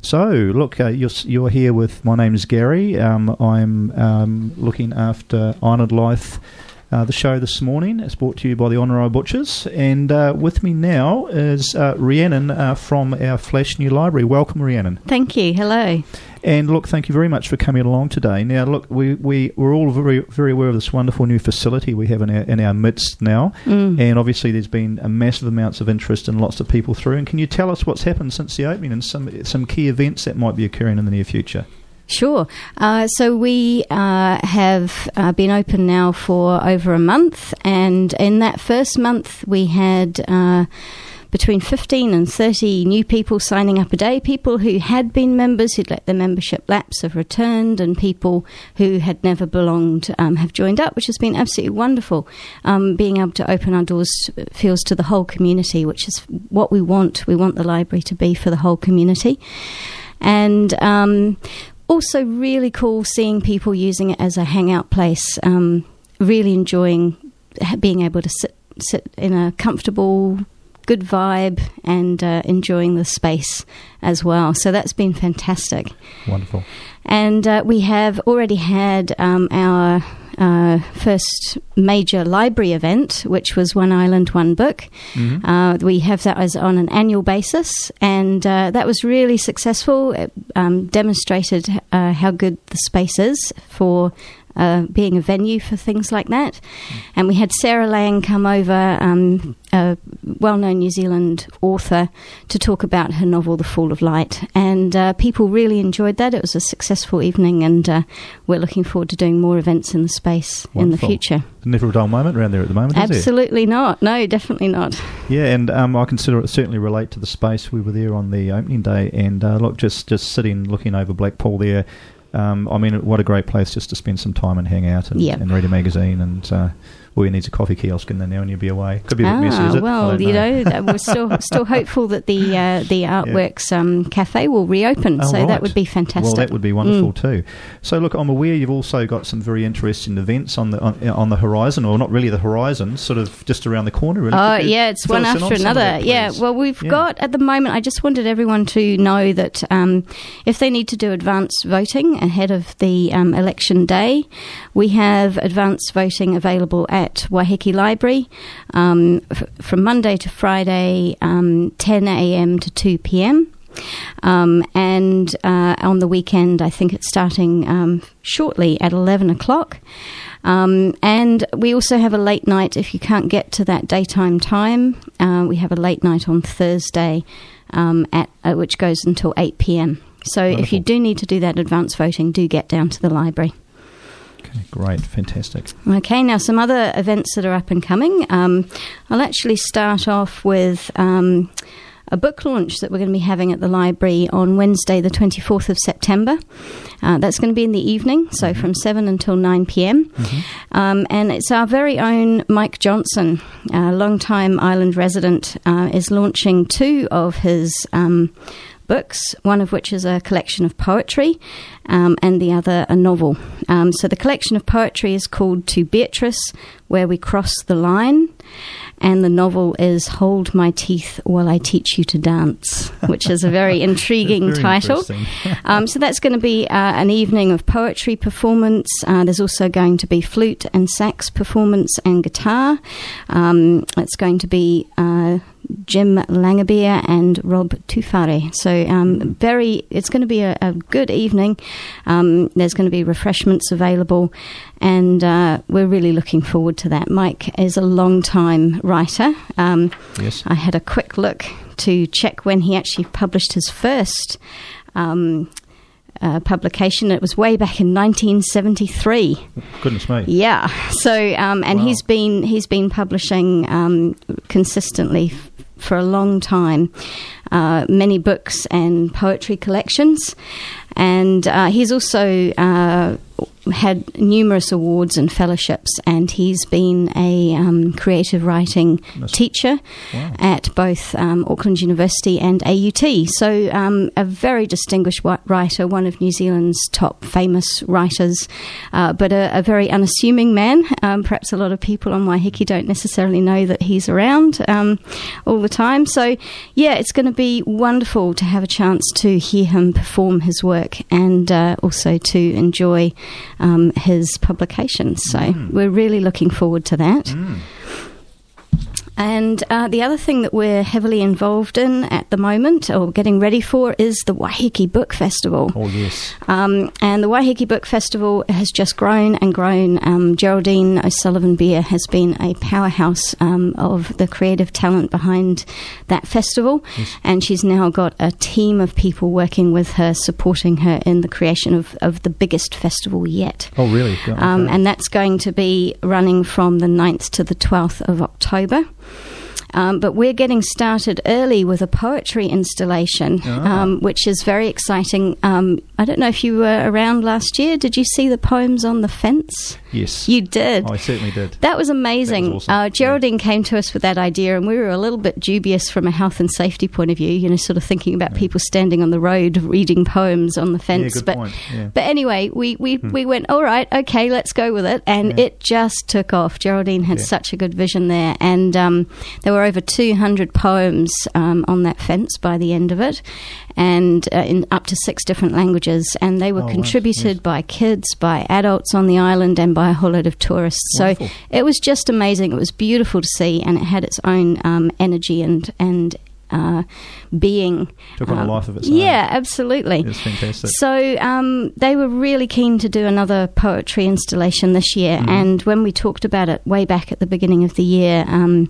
So, look, you're here with, my name is Gary. I'm looking after Island Life, the show this morning. It's brought to you by the Honorary Butchers. And with me now is Rhiannon from our Flash New Library. Welcome, Rhiannon. Thank you. Hello. And look, thank you very much for coming along today. Now, look, we're all very, very aware of this wonderful new facility we have in our midst now. And obviously there's been a massive amounts of interest and lots of people through. And can you tell us what's happened since the opening and some key events that might be occurring in the near future? Sure. So we have been open now for over a month. And in that first month, we had between 15 and 30 new people signing up a day. People who had been members, who'd let their membership lapse, have returned, and people who had never belonged have joined up, which has been absolutely wonderful. Being able to open our doors feels to the whole community, which is what we want. We want the library to be for the whole community. And also really cool seeing people using it as a hangout place, really enjoying being able to sit in a comfortable, good vibe and enjoying the space as well. So that's been fantastic. Wonderful. And we have already had our first major library event, which was One Island, One Book. Mm-hmm. We have that as on an annual basis, and that was really successful. It demonstrated how good the space is for being a venue for things like that. And we had Sarah Lang come over, a well-known New Zealand author, to talk about her novel The Fall of Light, and people really enjoyed that. It was a successful evening, and we're looking forward to doing more events in the space in the future. Never a dull moment around there at the moment, is there? Absolutely not. No, definitely not. Yeah, and I consider it certainly relate to the space. We were there on the opening day, and look, just sitting looking over Blackpool there. I mean, what a great place just to spend some time and hang out and read a magazine, and all you need is a coffee kiosk in there now and you'll be away. Could be a bit messy, is it? Well, we're still hopeful that the Artworks cafe will reopen, that would be fantastic. Well, that would be wonderful too. So, look, I'm aware you've also got some very interesting events on the horizon, or not really the horizon, sort of just around the corner, really. Oh, yeah, it's one after another. Well, we've got, at the moment, I just wanted everyone to know that if they need to do advance voting ahead of the election day, we have advance voting available at Waiheke Library from Monday to Friday, 10 a.m. to 2 p.m. And on the weekend, I think it's starting shortly at 11 o'clock. And we also have a late night if you can't get to that daytime time. We have a late night on Thursday which goes until 8 p.m. So wonderful. If you do need to do that advance voting, do get down to the library. Okay, great, fantastic. Okay, now some other events that are up and coming. I'll actually start off with a book launch that we're going to be having at the library on Wednesday, the 24th of September. That's going to be in the evening, so from 7 until 9 p.m. Mm-hmm. And it's our very own Mike Johnson, a long-time island resident, is launching two of his books, one of which is a collection of poetry and the other a novel. So the collection of poetry is called To Beatrice, Where We Cross the Line, and the novel is Hold My Teeth While I Teach You to Dance, which is a very intriguing title. So that's going to be an evening of poetry performance. There's also going to be flute and sax performance and guitar. It's going to be Jim Langabeer and Rob Tufare. So it's going to be a good evening. There's going to be refreshments available, and we're really looking forward to that. Mike is a long-time writer. Yes. I had a quick look to check when he actually published his first publication. It was way back in 1973. Goodness me. Yeah. So and wow. he's been publishing consistently for a long time, many books and poetry collections, and he's also had numerous awards and fellowships, and he's been a creative writing teacher at both Auckland University and AUT. So a very distinguished writer, one of New Zealand's top famous writers, but a very unassuming man. Perhaps a lot of people on Waiheke don't necessarily know that he's around all the time. So, yeah, it's going to be wonderful to have a chance to hear him perform his work and also to enjoy his publications. So we're really looking forward to that. And the other thing that we're heavily involved in at the moment, or getting ready for, is the Waiheke Book Festival. Oh, yes. And the Waiheke Book Festival has just grown and grown. Geraldine O'Sullivan-Beer has been a powerhouse of the creative talent behind that festival. Yes. And she's now got a team of people working with her, supporting her in the creation of the biggest festival yet. Oh, really? Okay. And that's going to be running from the 9th to the 12th of October. But we're getting started early with a poetry installation, which is very exciting. I don't know if you were around last year. Did you see the poems on the fence? Yes. You did? I certainly did. That was amazing. That was awesome. Geraldine came to us with that idea, and we were a little bit dubious from a health and safety point of view, sort of thinking about people standing on the road reading poems on the fence. Good point. Yeah. But anyway, we went, all right, okay, let's go with it. And it just took off. Geraldine had such a good vision there. And there were over 200 poems on that fence by the end of it, and in up to 6 different languages. And they were contributed by kids, by adults on the island, and by a whole lot of tourists. Wonderful. So it was just amazing. It was beautiful to see, and it had its own energy and being. Took on a life of its own. Yeah, absolutely. It's fantastic. So they were really keen to do another poetry installation this year, and when we talked about it way back at the beginning of the year,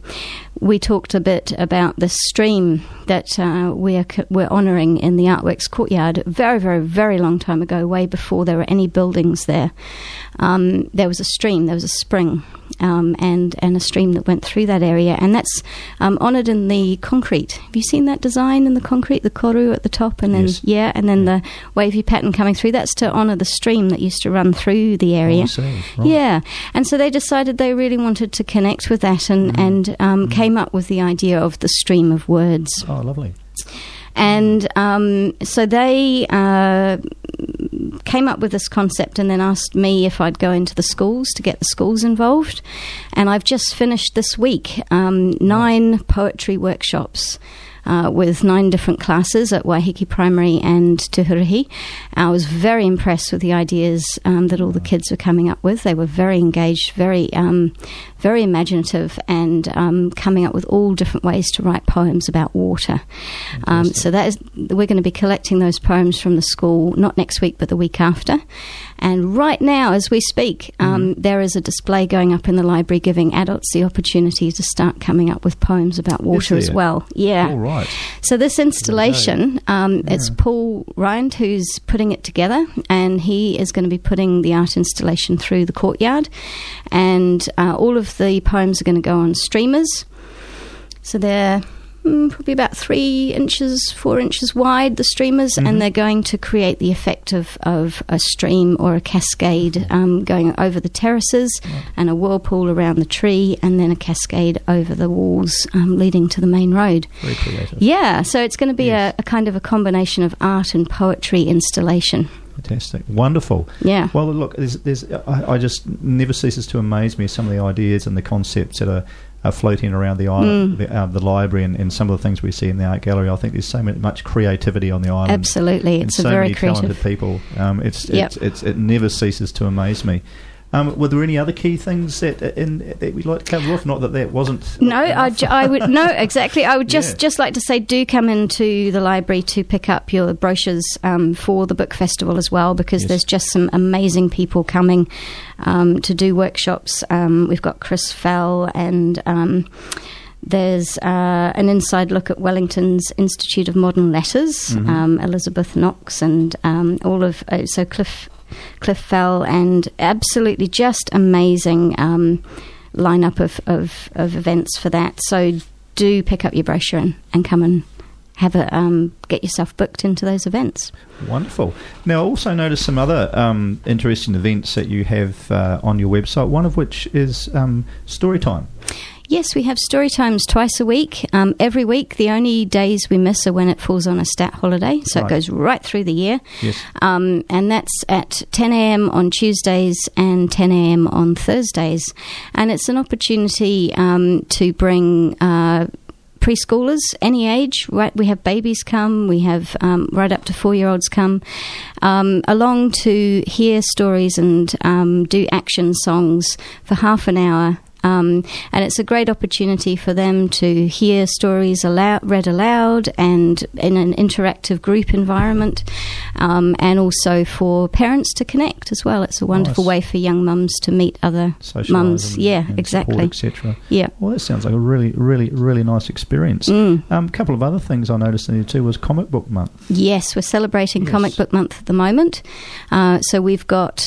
we talked a bit about the stream that we're honouring in the Artworks Courtyard. Very, very, very long time ago, way before there were any buildings there. There was a stream, there was a spring, and a stream that went through that area, and that's honoured in the concrete. Have you seen that design in the concrete, the koru at the top, and then the wavy pattern coming through? That's to honour the stream that used to run through the area. Oh, I see. Right. Yeah, and so they decided they really wanted to connect with that, and came up with the idea of the stream of words. Oh, lovely. And so they came up with this concept and then asked me if I'd go into the schools to get the schools involved. And I've just finished this week 9 poetry workshops with 9 different classes at Waiheke Primary and Tuhurihi. I was very impressed with the ideas that all the kids were coming up with. They were very engaged, very imaginative, and coming up with all different ways to write poems about water. So we're going to be collecting those poems from the school, not next week, but the week after. And right now, as we speak, there is a display going up in the library giving adults the opportunity to start coming up with poems about water as well. Yeah. All right. So this installation, it's Paul Rind who's putting it together, and he is going to be putting the art installation through the courtyard. And all of the poems are going to go on streamers. So they're probably about 4 inches wide, the streamers, and they're going to create the effect of a stream or a cascade going over the terraces, and a whirlpool around the tree, and then a cascade over the walls leading to the main road. Very creative. Yeah, so it's going to be a kind of a combination of art and poetry installation. Fantastic. Wonderful. Yeah. Well, look, I just never ceases to amaze me some of the ideas and the concepts that are floating around the island, the library, and some of the things we see in the art gallery. I think there's so much creativity on the island. Absolutely, it's a very creative. So many talented people. It never ceases to amaze me. Were there any other key things that we'd like to cover off? Not that wasn't. No, I would no exactly. I would just like to say, do come into the library to pick up your brochures for the book festival as well, because there's just some amazing people coming to do workshops. We've got Chris Fell and. There's an inside look at Wellington's Institute of Modern Letters, Elizabeth Knox, and all of so Cliff Fell, and absolutely just amazing lineup of events for that. So do pick up your brochure and come and get yourself booked into those events. Wonderful. Now, I also noticed some other interesting events that you have on your website, one of which is Storytime. Yes, we have story times twice a week. Every week, the only days we miss are when it falls on a stat holiday, so It goes right through the year. Yes. And that's at 10 a.m. on Tuesdays and 10 a.m. on Thursdays. And it's an opportunity to bring preschoolers, any age, right? We have babies come, we have right up to 4-year-olds come, along to hear stories and do action songs for half an hour. And it's a great opportunity for them to hear stories read aloud and in an interactive group environment, and also for parents to connect as well. It's a wonderful way for young mums to meet other mums. Yeah, exactly. Etc. Yeah. Well, that sounds like a really, really, really nice experience. A couple of other things I noticed in there too was Comic Book Month. Yes, we're celebrating Comic Book Month at the moment. So we've got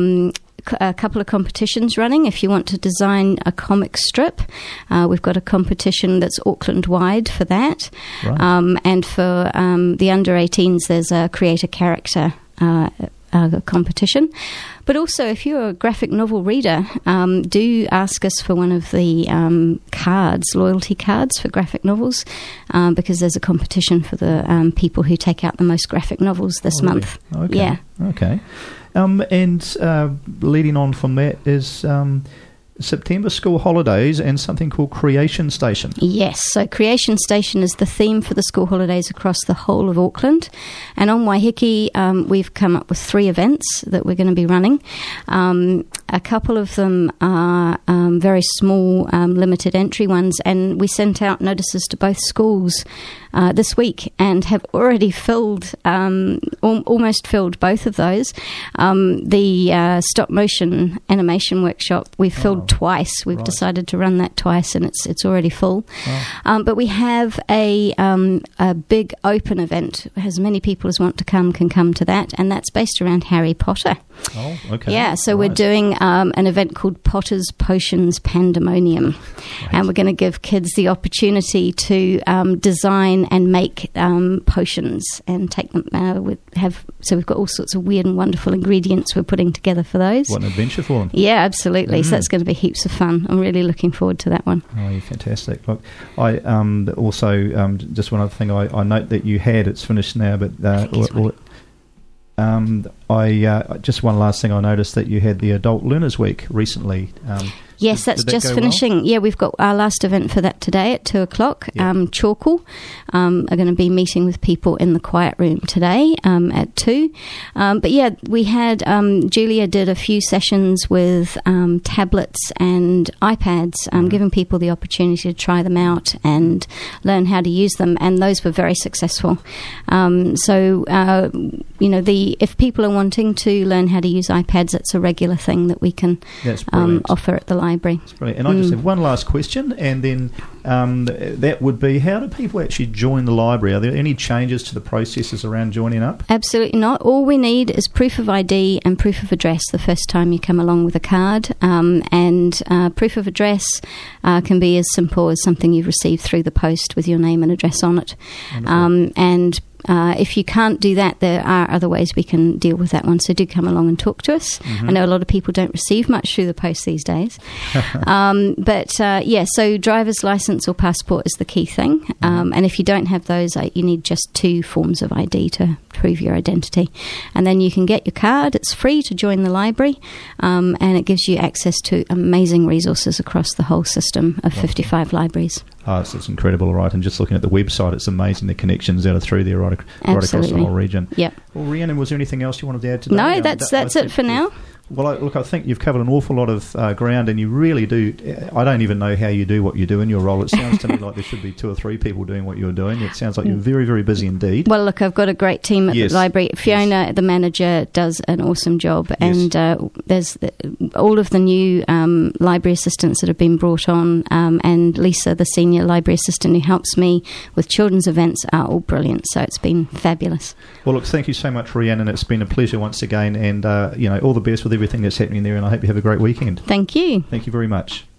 a couple of competitions running. If you want to design a comic strip, we've got a competition that's Auckland-wide for that. Right. And for the under-18s, there's a create a character competition. But also, if you're a graphic novel reader, do ask us for one of the loyalty cards for graphic novels, because there's a competition for the people who take out the most graphic novels this month. Okay. Yeah. Okay. And leading on from that is September school holidays and something called Creation Station. Yes, so Creation Station is the theme for the school holidays across the whole of Auckland. And on Waiheke, we've come up with 3 events that we're going to be running. A couple of them are very small, limited entry ones, and we sent out notices to both schools this week and have already filled, almost filled both of those. The stop motion animation workshop, we've filled twice. We've decided to run that twice, and it's already full. But we have a big open event. As many people as want to come can come to that, and that's based around Harry Potter. Oh, okay. Yeah, so we're doing an event called Potter's Potions Pandemonium, and we're going to give kids the opportunity to design and make potions and take them. So we've got all sorts of weird and wonderful ingredients we're putting together for those. What an adventure for them! Yeah, absolutely. So that's going to be heaps of fun. I'm really looking forward to that one. Oh, you're fantastic! Look, I also just one other thing. I note that you had it's finished now, but just one last thing. I noticed that you had the Adult Learners Week recently. Yes, that's just finishing. Well? Yeah, we've got our last event for that today at 2:00. Yep. Chalkle are going to be meeting with people in the quiet room today at 2. But yeah, we had Julia did a few sessions with tablets and iPads, giving people the opportunity to try them out and learn how to use them, and those were very successful. If people are wanting to learn how to use iPads, it's a regular thing that we can offer at the library. That's brilliant. And I just have one last question, and then that would be, how do people actually join the library? Are there any changes to the processes around joining up? Absolutely not. All we need is proof of ID and proof of address the first time you come along with a card, and proof of address can be as simple as something you've received through the post with your name and address on it. If you can't do that, there are other ways we can deal with that one. So do come along and talk to us. I know a lot of people don't receive much through the post these days. So driver's license or passport is the key thing. And if you don't have those, you need just 2 forms of ID to prove your identity. And then you can get your card. It's free to join the library, and it gives you access to amazing resources across the whole system of 55 libraries. Oh, it's incredible, right? And just looking at the website, it's amazing the connections out of through there right across the whole region. Yep. Well, Rhiannon, was there anything else you wanted to add today? No, that's it for now. Well, I think you've covered an awful lot of ground, and you really do. I don't even know how you do what you do in your role. It sounds to me like there should be 2 or 3 people doing what you're doing. It sounds like you're very, very busy indeed. Well, look, I've got a great team at the library. Fiona, the manager, does an awesome job, and there's all of the new library assistants that have been brought on, and Lisa, the senior library assistant who helps me with children's events, are all brilliant. So it's been fabulous. Well, look, thank you so much, Rhiannon. It's been a pleasure once again, and all the best with everything that's happening there, and I hope you have a great weekend. Thank you. Thank you very much.